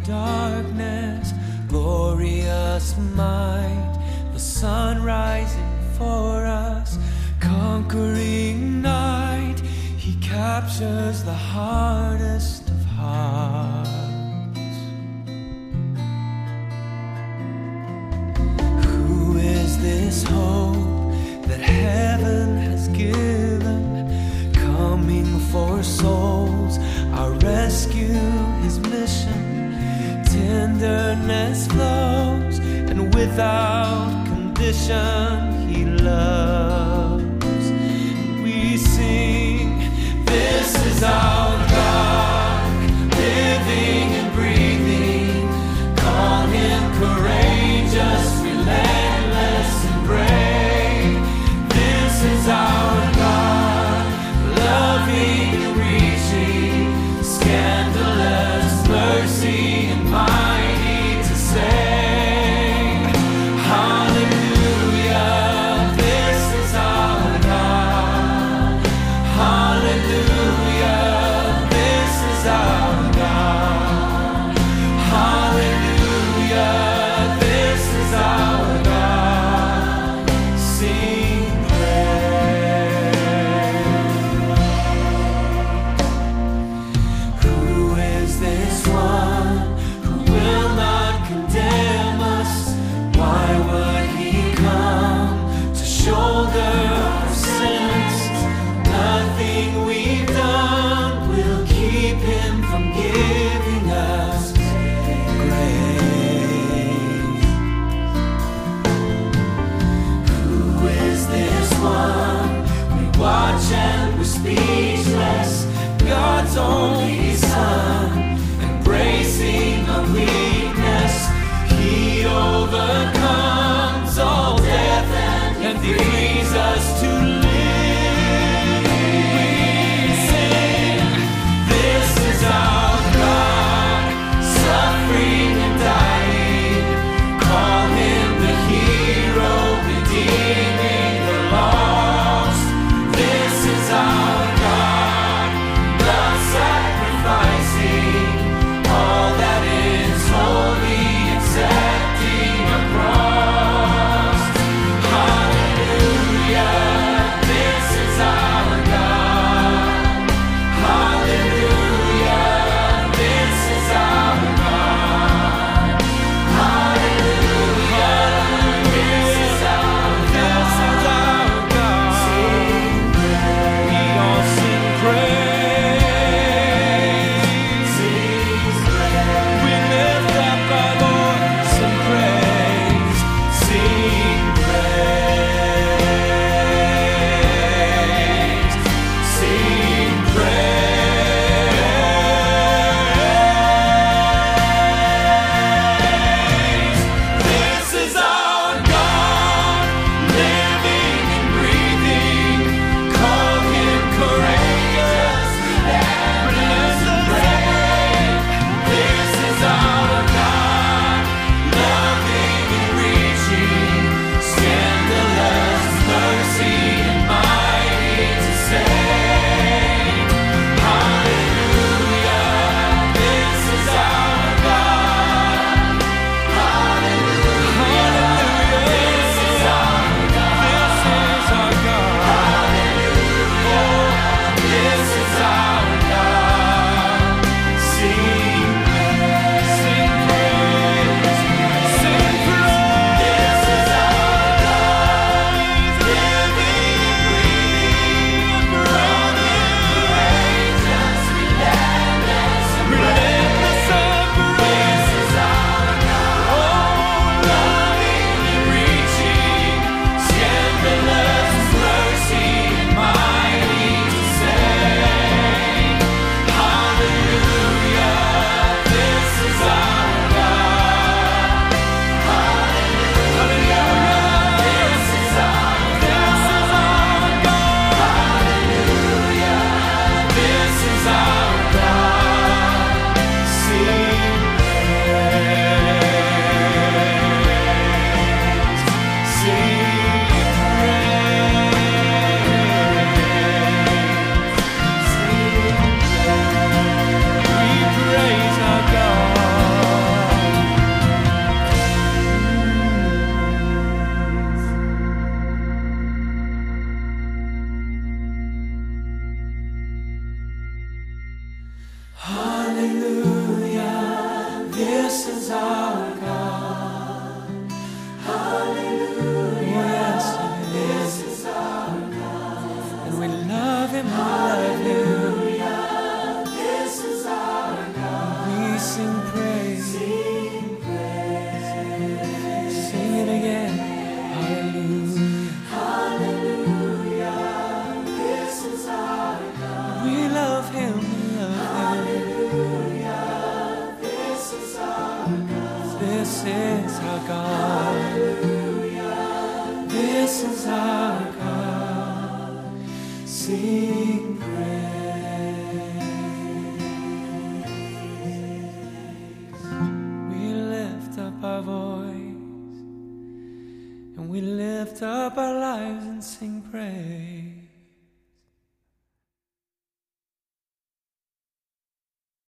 darkness, glorious might, the sun rising for us, conquering night. He captures the hardest of hearts. Who is this hope that heaven has given, coming for souls, our rescue, his mission? Tenderness flows, and without condition he loves. We sing, this is our God, living and breathing, calm and courageous, relentless and brave. This is our God, loving and reaching, scandalous mercy and mighty to save. Hallelujah, this is our God. Hallelujah, this is our God. This is our God. This is our God. Sing praise. We lift up our voice and we lift up our lives and sing praise.